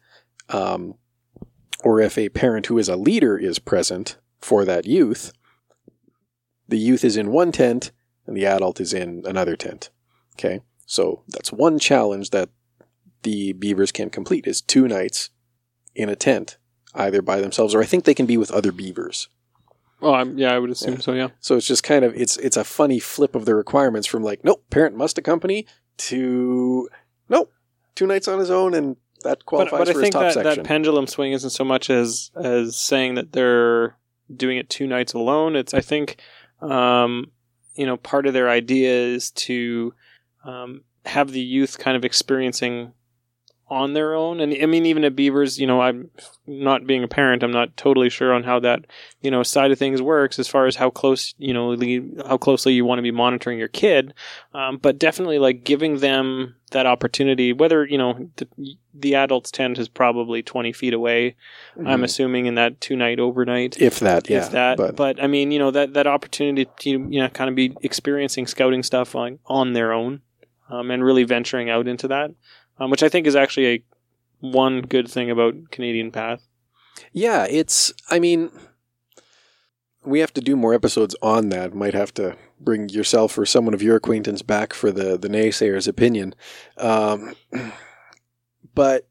or if a parent who is a leader is present for that youth, the youth is in one tent and the adult is in another tent. Okay? So that's one challenge that the beavers can complete is 2 nights in a tent, either by themselves or I think they can be with other beavers. Oh, I would assume so, yeah. So it's just kind of, it's a funny flip of the requirements from nope, parent must accompany to, nope, 2 nights on his own and that qualifies for his top section. But I think that pendulum swing isn't so much as saying that they're doing it 2 nights alone. It's, I think, part of their idea is to have the youth kind of experiencing on their own. And I mean, even at Beavers, I'm not being a parent, I'm not totally sure on how that, side of things works as far as how close, how closely you want to be monitoring your kid. But definitely giving them that opportunity, whether, the adult's tent is probably 20 feet away, mm-hmm. I'm assuming in that 2-night overnight. If that, yeah. But I mean, that opportunity to, kind of be experiencing scouting stuff on their own, and really venturing out into that. Which I think is actually one good thing about Canadian Path. Yeah, we have to do more episodes on that. Might have to bring yourself or someone of your acquaintance back for the naysayer's opinion. But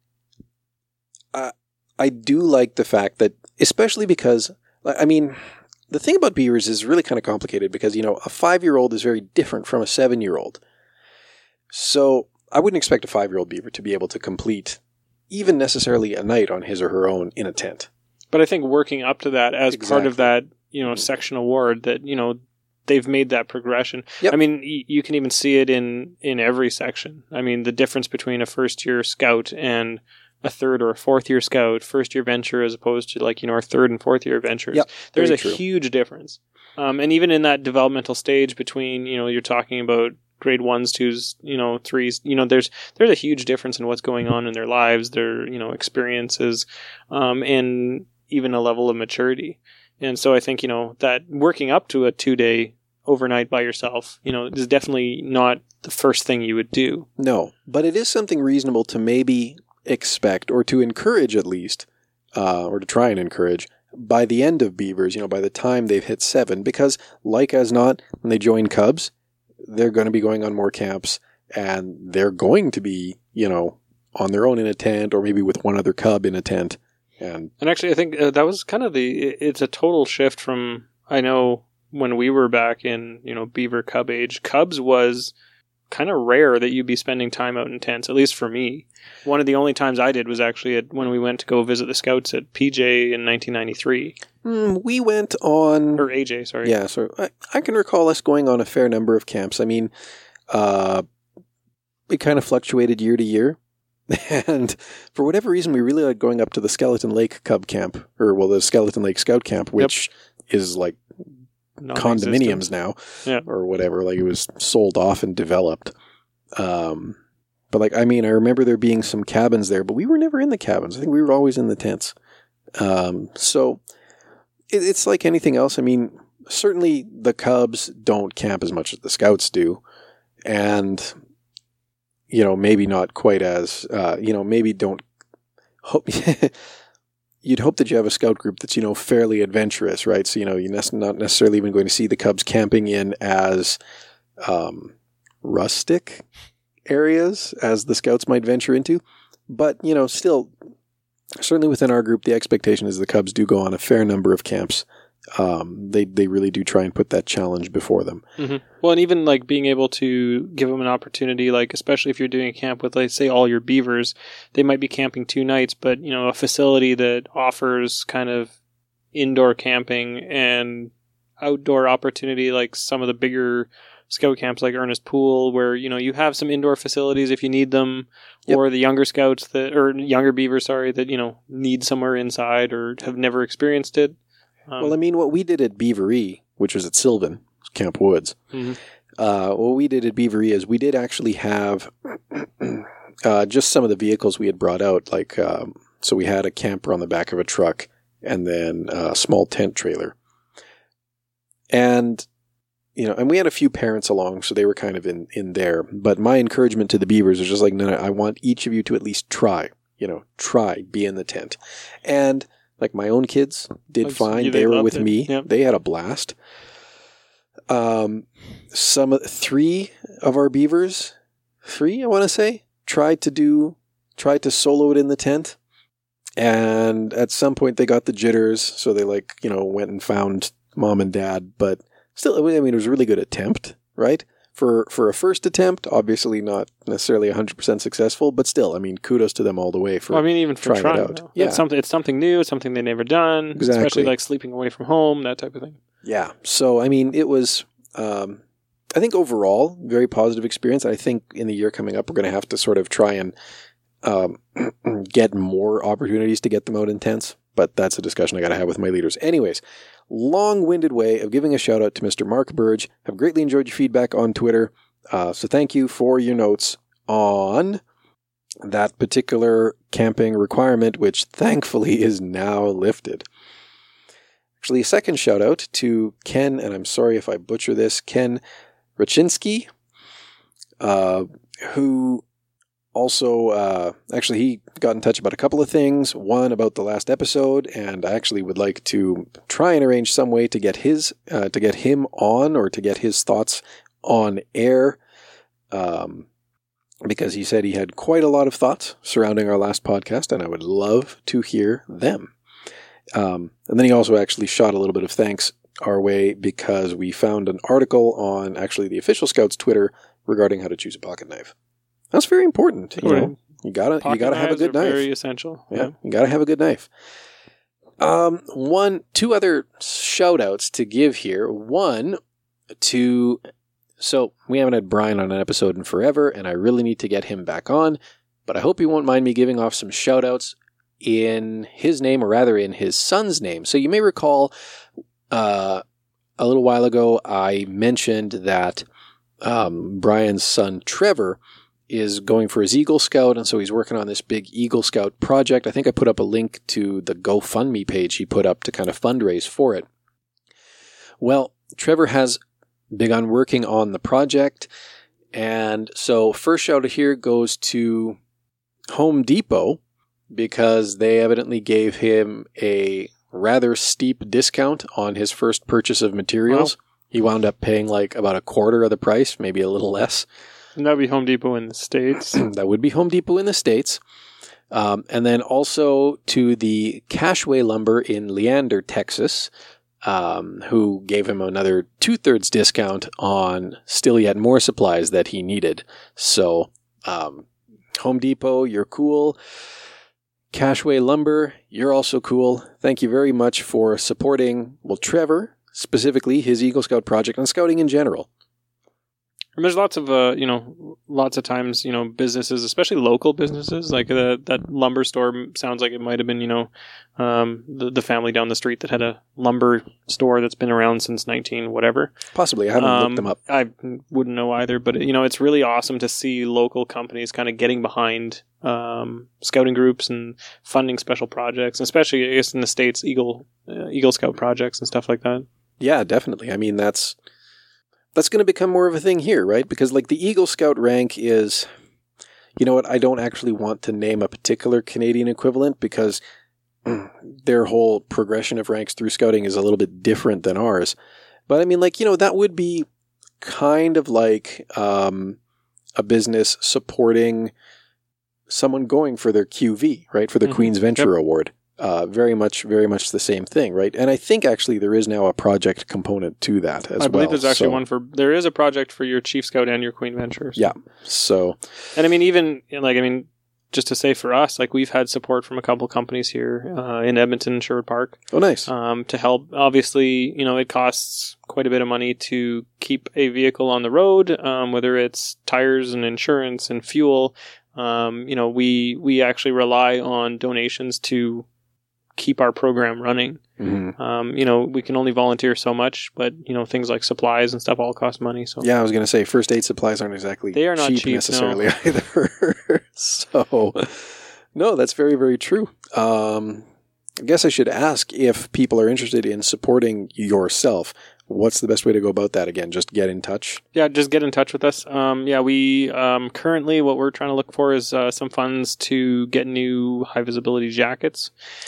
I do like the fact that, especially because, the thing about beavers is really kind of complicated because, a 5-year-old is very different from a 7-year-old. So I wouldn't expect a 5-year-old beaver to be able to complete even necessarily a night on his or her own in a tent. But I think working up to that as part of Exactly. that, section award, that, they've made that progression. Yep. I mean, you can even see it in every section. I mean, the difference between a first-year scout and a third or a fourth-year scout, first-year venture, as opposed to our third and fourth-year ventures. Yep, There's a very true. huge difference. And even in that developmental stage between, you're talking about grade 1s, 2s, 3s, there's a huge difference in what's going on in their lives, their, experiences, and even a level of maturity. And so I think, that working up to a 2-day overnight by yourself, is definitely not the first thing you would do. No, but it is something reasonable to maybe expect, or to encourage at least, or to try and encourage, by the end of beavers, by the time they've hit 7, because like as not, when they join cubs, they're going to be going on more camps, and they're going to be, on their own in a tent, or maybe with one other cub in a tent. And actually, I think that was kind of it's a total shift from, I know when we were back in, beaver cub age, cubs was kind of rare that you'd be spending time out in tents, at least for me. One of the only times I did was actually when we went to go visit the scouts at PJ in 1993. We went on... Or AJ, sorry. Yeah, so I can recall us going on a fair number of camps. I mean, it kind of fluctuated year to year. And for whatever reason, we really liked going up to the Skeleton Lake Cub Camp, the Skeleton Lake Scout Camp, which is like condominiums now, or whatever. Like, it was sold off and developed. But I remember there being some cabins there, but we were never in the cabins. I think we were always in the tents. So it's like anything else. I mean, certainly the Cubs don't camp as much as the Scouts do, and maybe not quite as, maybe don't hope. You'd hope that you have a scout group that's, fairly adventurous, right? So, you're not necessarily even going to see the Cubs camping in as rustic areas as the Scouts might venture into. But, still, certainly within our group, the expectation is the Cubs do go on a fair number of camps. They really do try and put that challenge before them. Mm-hmm. Well, and even being able to give them an opportunity, especially if you're doing a camp with, say, all your beavers, they might be camping 2 nights, but a facility that offers kind of indoor camping and outdoor opportunity, like some of the bigger scout camps like Ernest Pool, where you have some indoor facilities if you need them, or the younger scouts younger beavers, that need somewhere inside or have never experienced it. What we did at Beavery, which was at Sylvan, Camp Woods, what we did at Beavery is we did actually have just some of the vehicles we had brought out. So we had a camper on the back of a truck and then a small tent trailer. And, and we had a few parents along, so they were kind of in there. But my encouragement to the beavers was just no, I want each of you to at least try, be in the tent. And... my own kids did fine. They were with me. Yep. They had a blast. 3 of our beavers, I want to say, tried to solo it in the tent. And at some point they got the jitters. So they went and found mom and dad. But still, it was a really good attempt, right? For a first attempt, obviously not necessarily 100% successful, but still, kudos to them all the way for even for trying it out. Yeah. It's something new, something they've never done, exactly. Especially sleeping away from home, that type of thing. Yeah. So, it was, I think overall, very positive experience. I think in the year coming up, we're going to have to sort of try and get more opportunities to get them out in tents, but that's a discussion I got to have with my leaders. Anyways, long-winded way of giving a shout-out to Mr. Mark Burge. Have greatly enjoyed your feedback on Twitter, so thank you for your notes on that particular camping requirement, which thankfully is now lifted. Actually, a second shout-out to Ken, and I'm sorry if I butcher this, Ken Rachinsky, who... Also, actually, he got in touch about a couple of things. One, about the last episode, and I actually would like to try and arrange some way to get him on, or to get his thoughts on air, because he said he had quite a lot of thoughts surrounding our last podcast, and I would love to hear them. And then he also actually shot a little bit of thanks our way, because we found an article on actually the official Scouts Twitter regarding how to choose a pocket knife. That's very important. You Right. know, you gotta have a knives good are knife. Very essential. Yeah, you gotta have a good knife. Two other shout outs to give here. One to, so we haven't had Brian on an episode in forever, and I really need to get him back on, but I hope you won't mind me giving off some shout outs in his name, or rather in his son's name. So you may recall, a little while ago, I mentioned that Brian's son Trevor is going for his Eagle Scout, and so he's working on this big Eagle Scout project. I think I put up a link to the GoFundMe page he put up to kind of fundraise for it. Well, Trevor has begun working on the project, and so first shout out here goes to Home Depot, because they evidently gave him a rather steep discount on his first purchase of materials. Wow. He wound up paying like about a quarter of the price, maybe a little less. And that would be Home Depot in the States. That would be Home Depot in the States. And then also to the Cashway Lumber in Leander, Texas, who gave him another 2/3 discount on still yet more supplies that he needed. So, Home Depot, you're cool. Cashway Lumber, you're also cool. Thank you very much for supporting, well, Trevor, specifically his Eagle Scout project, and scouting in general. And there's lots of, lots of times, businesses, especially local businesses, like that lumber store sounds like it might have been, the family down the street that had a lumber store that's been around since 19 whatever. Possibly. I haven't looked them up. I wouldn't know either, but, it's really awesome to see local companies kind of getting behind scouting groups and funding special projects, especially, I guess, in the States, Eagle Scout projects and stuff like that. Yeah, definitely. I mean, that's going to become more of a thing here, right? Because like the Eagle Scout rank is, you know what, I don't actually want to name a particular Canadian equivalent because their whole progression of ranks through scouting is a little bit different than ours. But I mean, like, that would be kind of like a business supporting someone going for their QV, right? For the Queen's Venture Award. Very much the same thing, right? And I think actually there is now a project component to that as well. I believe there's actually there is a project for your Chief Scout and your Queen Venture. So. Yeah. So. And I mean, just to say for us, like we've had support from a couple companies here in Edmonton, Sherwood Park. Oh, nice. To help. Obviously, it costs quite a bit of money to keep a vehicle on the road, whether it's tires and insurance and fuel. We actually rely on donations to keep our program running. Mm-hmm. We can only volunteer so much, but things like supplies and stuff all cost money. So yeah, I was going to say first aid supplies aren't exactly they are not cheap necessarily either. So no, that's very, very true. I guess I should ask if people are interested in supporting yourself. What's the best way to go about that? Again, just get in touch. Yeah, just get in touch with us. We currently what we're trying to look for is some funds to get new high visibility jackets.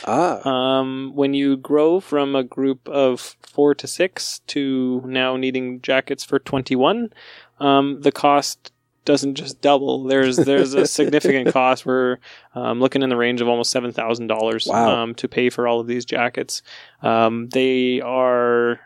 When you grow from a group of 4 to 6 to now needing jackets for 21, the cost doesn't just double. There's a significant cost. We're looking in the range of almost $7,000 wow. To pay for all of these jackets. They are.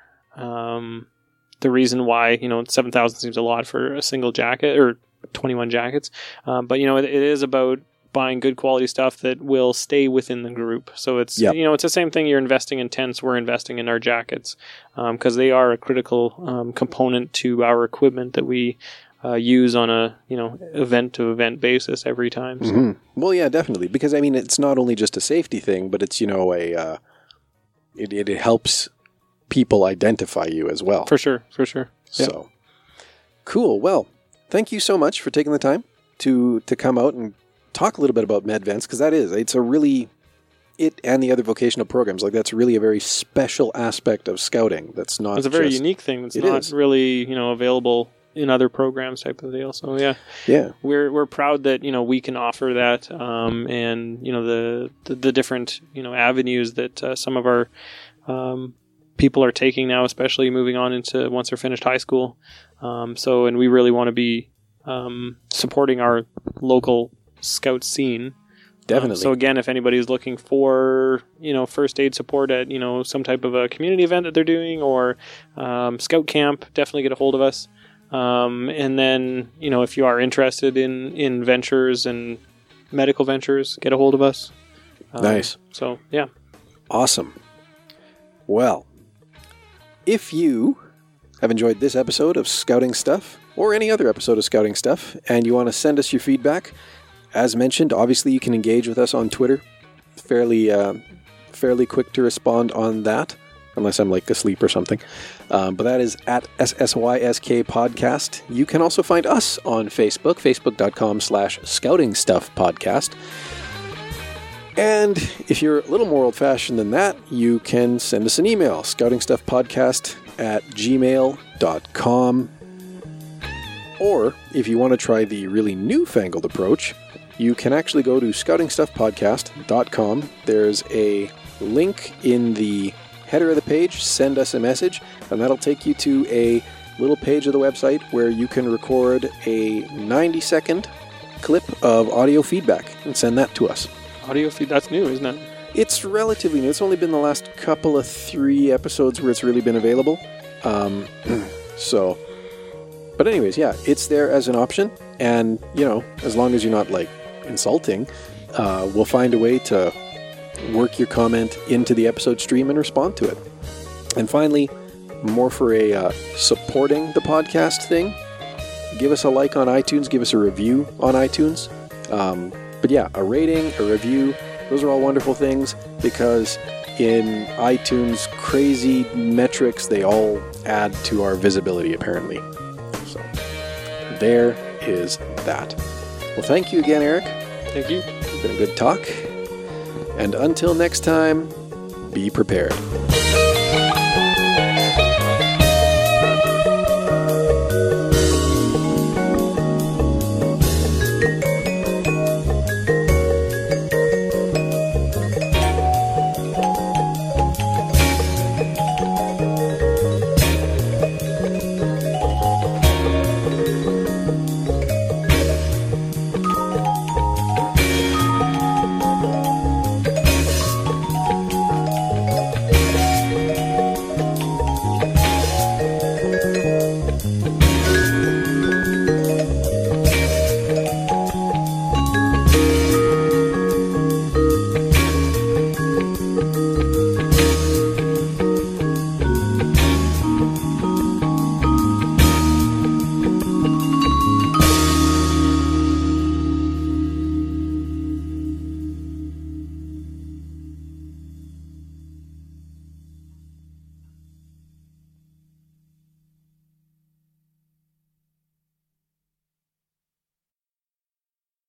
The reason why, $7,000 seems a lot for a single jacket or 21 jackets. But it is about buying good quality stuff that will stay within the group. So it's, it's the same thing. You're investing in tents. We're investing in our jackets, because they are a critical, component to our equipment that we, use on a, event to event basis every time. So. Mm-hmm. Well, yeah, definitely. Because I mean, it's not only just a safety thing, but it's, it helps people identify you as well. For sure. So, cool. Well, thank you so much for taking the time to come out and talk a little bit about MedVents, because it's a really, it and the other vocational programs, like that's really a very special aspect of scouting. That's not. It's a very unique thing. That's not really, available in other programs type of deal. So yeah, we're proud that we can offer that, and the different avenues that some of our people are taking now, especially moving on into once they're finished high school. And we really want to be supporting our local scout scene. Definitely. So again, if anybody's looking for, first aid support at, some type of a community event that they're doing or scout camp, definitely get a hold of us. And then, if you are interested in ventures and medical ventures, get a hold of us. Nice. So, yeah. Awesome. Well, if you have enjoyed this episode of Scouting Stuff, or any other episode of Scouting Stuff, and you want to send us your feedback, as mentioned, obviously you can engage with us on Twitter. Fairly quick to respond on that, unless I'm asleep or something. But that is at SSYSK Podcast. You can also find us on Facebook, facebook.com/Scouting Stuff Podcast. And if you're a little more old-fashioned than that, you can send us an email, scoutingstuffpodcast@gmail.com. Or, if you want to try the really newfangled approach, you can actually go to scoutingstuffpodcast.com. There's a link in the header of the page, send us a message, and that'll take you to a little page of the website where you can record a 90-second clip of audio feedback and send that to us. Audio feed, that's new, isn't it? It's relatively new. It's only been the last couple of 3 episodes where it's really been available. But anyways, yeah, it's there as an option. And, as long as you're not, insulting, we'll find a way to work your comment into the episode stream and respond to it. And finally, more for a supporting the podcast thing, give us a like on iTunes, give us a review on iTunes. But yeah, a rating, a review, those are all wonderful things because in iTunes crazy metrics, they all add to our visibility apparently. So there is that. Well, thank you again, Eric. Thank you. It's been a good talk. And until next time, be prepared.